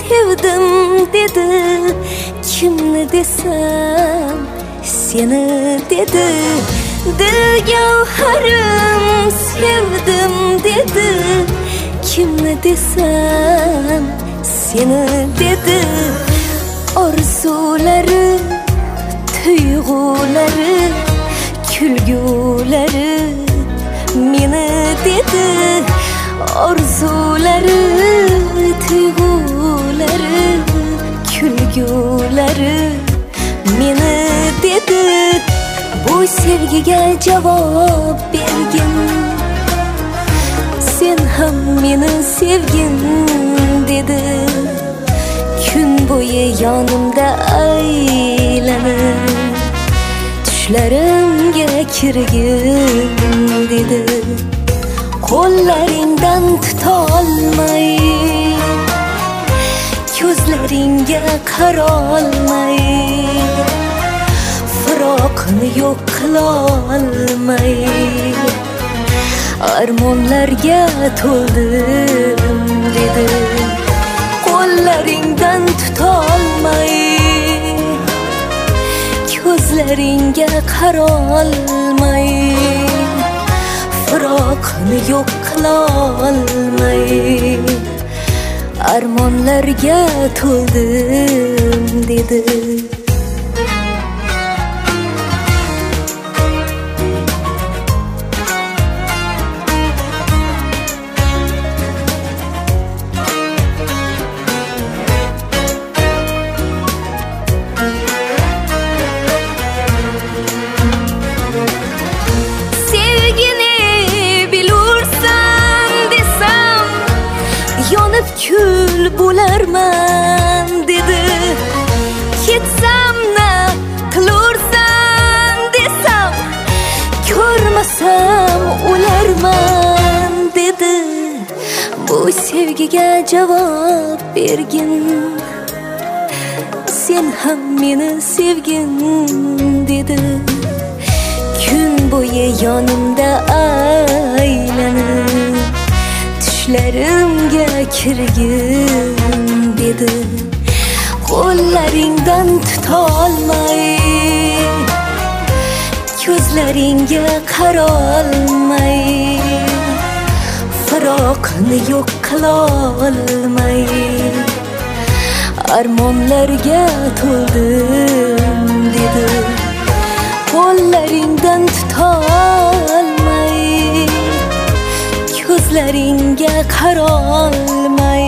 sevdim dedi. Kimni desem seni dedi. Dil gavharim sevdim dedi. Kimni desem seni dedi. Orzulari, tuyg'ulari, kulgulari meni dedi. Orzulari, tuyg'ulari, kulgulari meni dedi. Bu sevgiga javob bergin, sen ham meni sevgin dedi. Kun bo'yi yonimda aylanib, tushlarimga kirgin dedi. Qo'llaringdan tutolmay, ko'zlaringga qarolmay, firoqni yo'q qilolmay, armonlarga to'ldim dedi. Qo'llaringdan tutolmay, ko'zlaringga qarolmay, firoqni yo'q qilolmay, armonlarga to'ldim dedi. Kül bo'larman dedi. Ketsam na qilursan desam, ko'rmasam o'larman dedi. Bu sevgiga javob bergin, sen ham meni sevgin dedi. Kun bo'yi yonimda aylanib, tushlarimga kirgin dedi. Qo'llaringdan tutolmay, ko'zlaringga qarolmay, firoqni yo'q qilolmay, armonlarga to'ldim dedi. Qo'llaringdan tutolmay, ko'zlaringga qarolmay,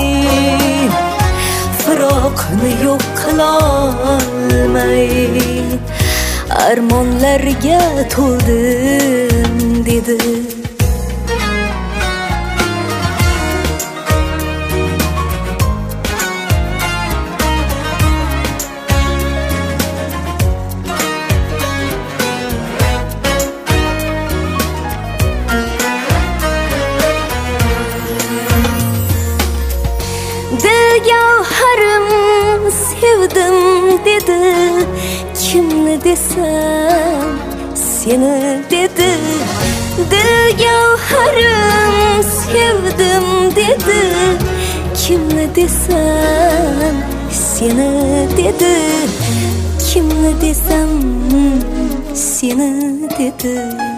firoqni yo'q qilolmay, armonlarga to'ldim dedi. Dil gavharim sevdim dedi. Kimni desem seni dedi. Dil gavharim sevdim dedi. Kimni desem seni dedi. Kimni desem seni dedi.